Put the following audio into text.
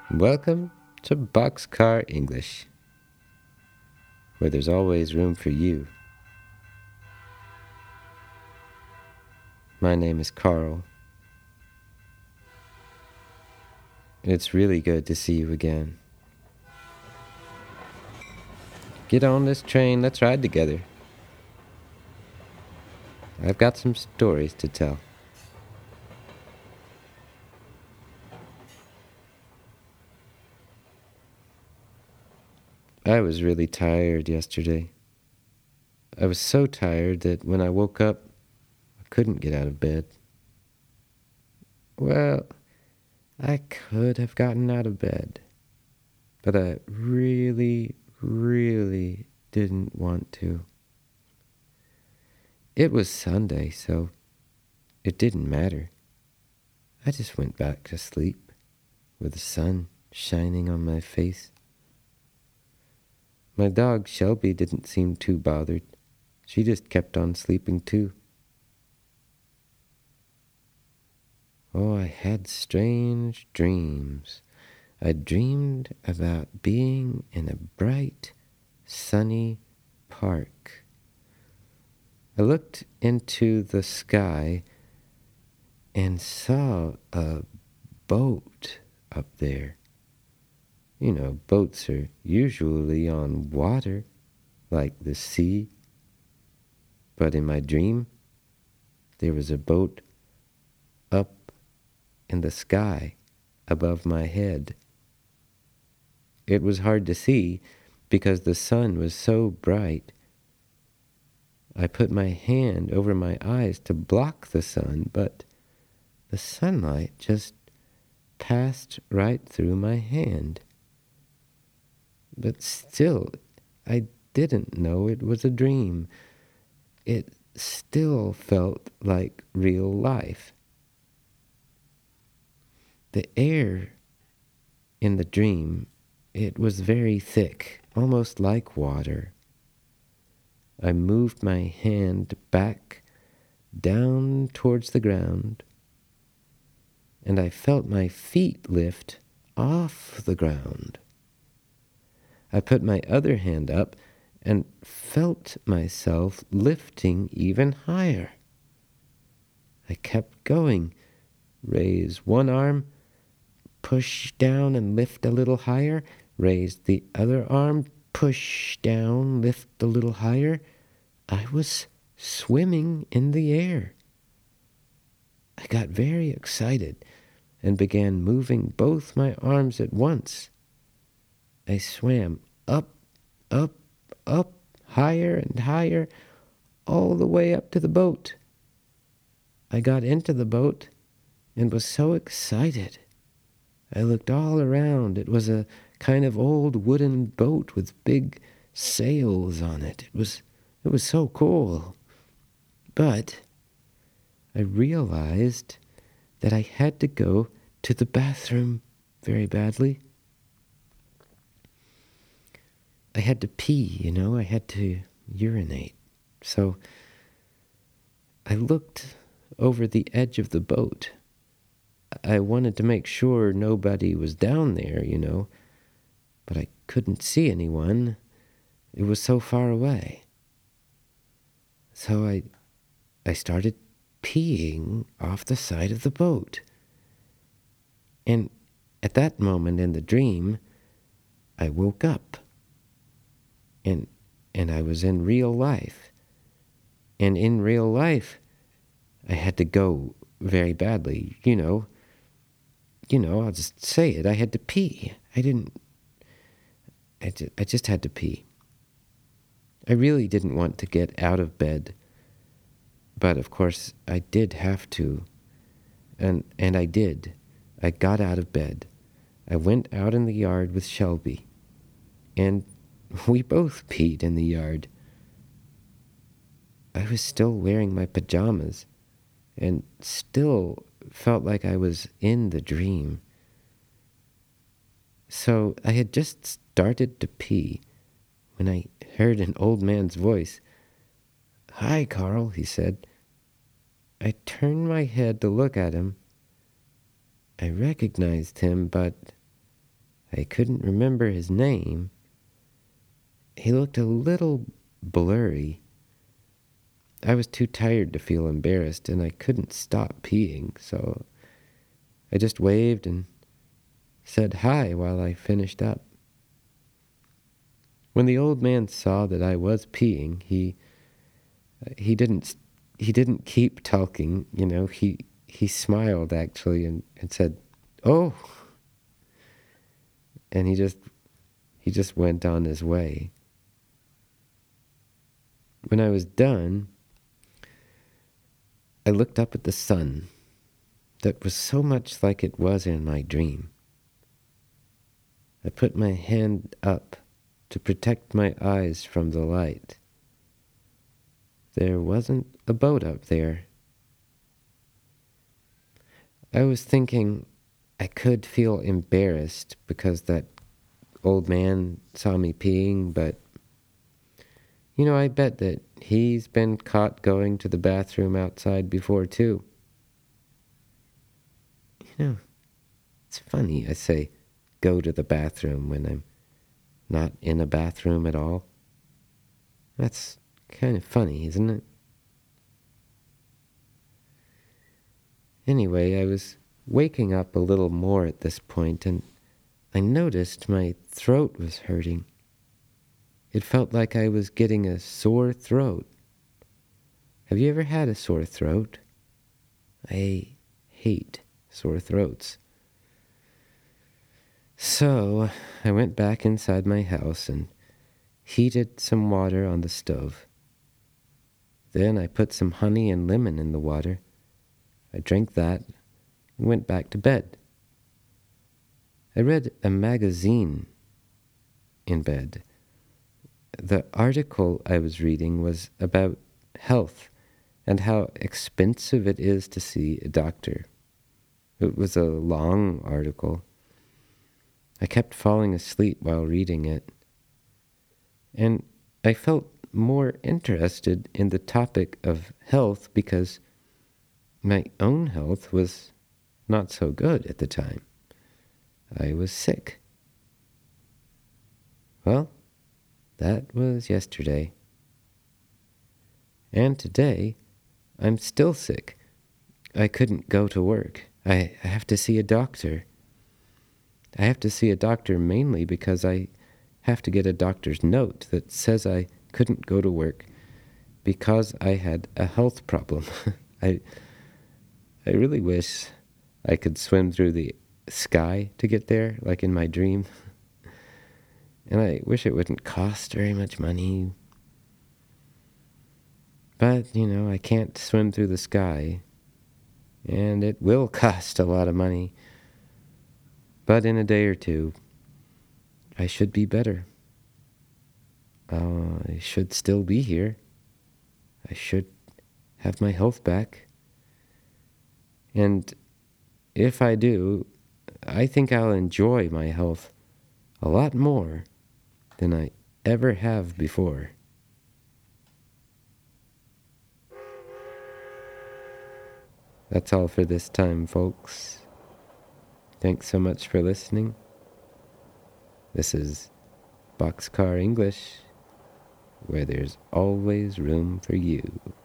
Welcome to Boxcar English, where there's always room for you. My name is Carl. It's really good to see you again. Get on this train, let's ride together. I've got some stories to tell. I was really tired yesterday. I was so tired that when I woke up, I couldn't get out of bed. Well, I could have gotten out of bed, but I really didn't want to. It was Sunday, so it didn't matter. I just went back to sleep with the sun shining on my face. My dog Shelby didn't seem too bothered. She just kept on sleeping too. Oh, I had strange dreams. I dreamed about being in a bright, sunny park. I looked into the sky and saw a boat up there. You know, boats are usually on water, like the sea. But in my dream, there was a boat up in the sky above my head. It was hard to see because the sun was so bright. I put my hand over my eyes to block the sun, but the sunlight just passed right through my hand. But still, I didn't know it was a dream. It still felt like real life. The air in the dream, it was very thick, almost like water. I moved my hand back down towards the ground, and I felt my feet lift off the ground. I put my other hand up and felt myself lifting even higher. I kept going. Raise one arm, push down and lift a little higher. Raise the other arm, push down, lift a little higher. I was swimming in the air. I got very excited and began moving both my arms at once. I swam up, higher and higher, all the way up to the boat. I got into the boat and was so excited. I looked all around. It was a kind of old wooden boat with big sails on it. It was so cool. But I realized that I had to go to the bathroom very badly. I had to pee, I had to urinate. So I looked over the edge of the boat. I wanted to make sure nobody was down there, but I couldn't see anyone. It was so far away. So I started peeing off the side of the boat. And at that moment in the dream, I woke up. And I was in real life. And in real life, I had to go very badly, I'll just say it. I had to pee. I just had to pee. I really didn't want to get out of bed. But of course, I did have to. And I did. I got out of bed. I went out in the yard with Shelby. And we both peed in the yard. I was still wearing my pajamas and still felt like I was in the dream. So I had just started to pee when I heard an old man's voice. "Hi, Carl," he said. I turned my head to look at him. I recognized him, but I couldn't remember his name. He looked a little blurry. I was too tired to feel embarrassed, and I couldn't stop peeing, so I just waved and said hi while I finished up. When the old man saw that I was peeing, he didn't keep talking, he smiled actually and said, "Oh," and he just went on his way. When I was done, I looked up at the sun that was so much like it was in my dream. I put my hand up to protect my eyes from the light. There wasn't a boat up there. I was thinking I could feel embarrassed because that old man saw me peeing, but I bet that he's been caught going to the bathroom outside before too. It's funny I say go to the bathroom when I'm not in a bathroom at all. That's kind of funny, isn't it? Anyway, I was waking up a little more at this point, and I noticed my throat was hurting. It felt like I was getting a sore throat. Have you ever had a sore throat? I hate sore throats. So I went back inside my house and heated some water on the stove. Then I put some honey and lemon in the water. I drank that and went back to bed. I read a magazine in bed. The article I was reading was about health and how expensive it is to see a doctor. It was a long article. I kept falling asleep while reading it, and I felt more interested in the topic of health because my own health was not so good at the time. I was sick. Well, that was yesterday. And today, I'm still sick. I couldn't go to work. I have to see a doctor. I have to see a doctor mainly because I have to get a doctor's note that says I couldn't go to work because I had a health problem. I really wish I could swim through the sky to get there, like in my dream. And I wish it wouldn't cost very much money. But, I can't swim through the sky. And it will cost a lot of money. But in a day or two, I should be better. I should still be here. I should have my health back. And if I do, I think I'll enjoy my health a lot more than I ever have before. That's all for this time, folks. Thanks so much for listening. This is Boxcar English, where there's always room for you.